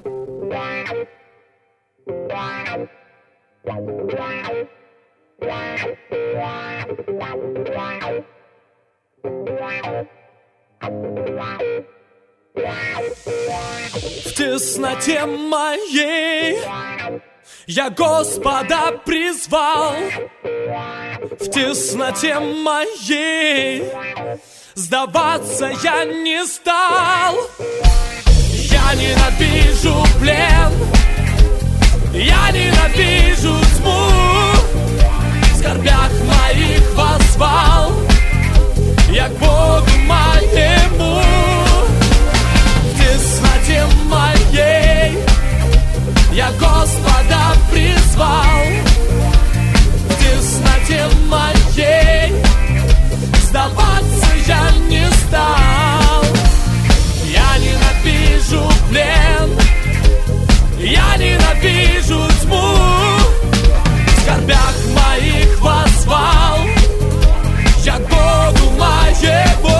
В тесноте моей я Господа призвал. В тесноте моей сдаваться я не стал. Я ненавижу плен, я ненавижу тьму. В скорбях моих воззвал я к Богу моему. В тесноте моей я Господа призвал. В тесноте моей сдаваться я не стал. Я ненавижу плен, я ненавижу тьму. В скорбях моих воззвал я к Богу моему.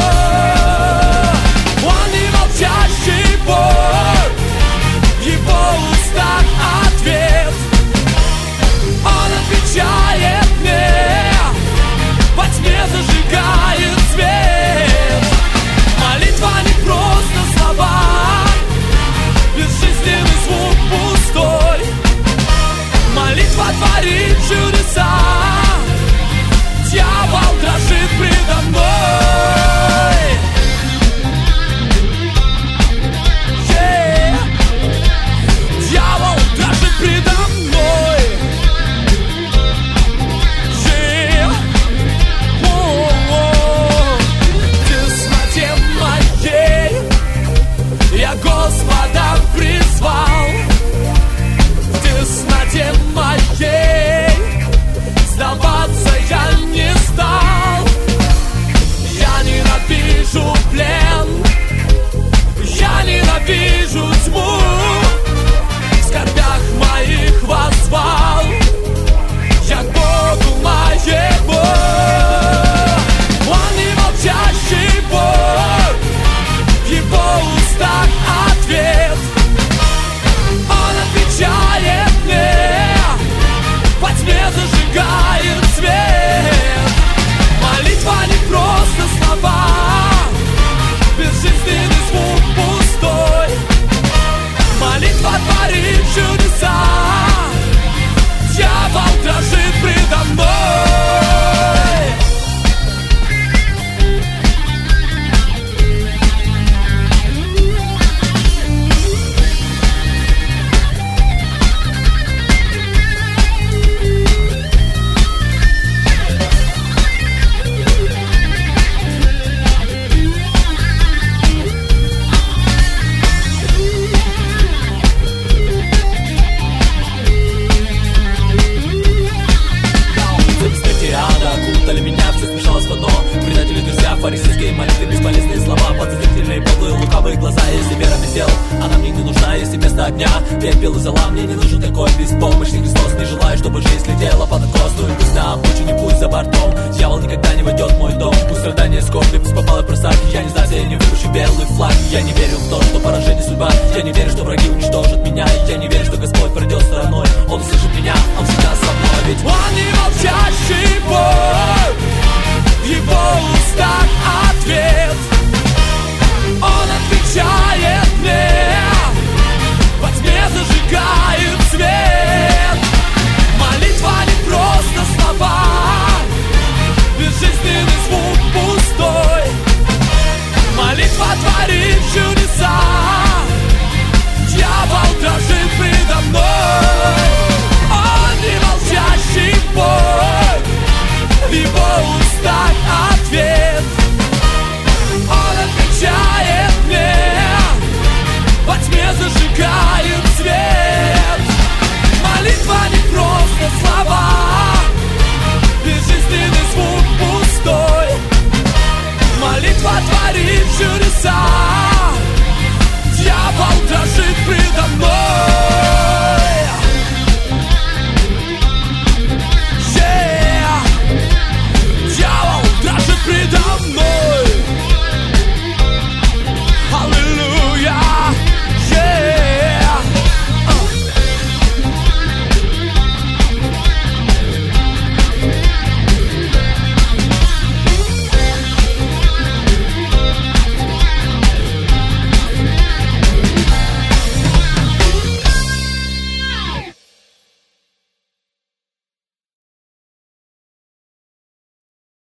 Он не молчащий Бог, в его устах ответ. Он отвечает мне, во тьме зажигает свет. Молитва не просто слова, безжизненный звук пустой. Молитва творит чудеса, дьявол дрожит предо мной. Дьявол дрожит предо мной. В тесноте моей я Господа призвал. В тесноте моей сдаваться я не стал. Я ненавижу плен, я ненавижу тьму. В скорбях моих воззвал я к Богу моему. Он не молчащий Бог, в его устах ответ. Он отвечает мне, во тьме зажигает свет. Молитва не просто слова, безжизненный звук пустой. Молитва творит чудеса, дьявол дрожит предо мной. Фарисейские молитвы, бесполезные слова, подозрительные, подлые, лукавые глаза. Если вера без дел, она мне не нужна. Если вместо огня пепел и зола, мне не нужен такой беспомощный Христос. Не желаю, чтобы жизнь летела под откос. Ну и пусть на обочине, пусть за бортом дьявол никогда не войдет в мой дом. Пусть страдания, скорби, пусть попало в просадки. Я не знаю, я не выпущу белый флаг. Я не верю в то, что поражение судьба. Я не верю, что враги уничтожат меня. И я не верю, что Господь пройдет стороной. Он услышит меня, Он всегда со мной. Ведь Он не молчащий Бог, в его устах ответ. Он отвечает мне, во тьме зажигает свет. Молитва не просто слова, безжизненный звук пустой. Молитва творит чудеса, дьявол дрожит предо мной. Он не молчащий Бог, в его устах ответ. Он отвечает мне, во тьме зажигает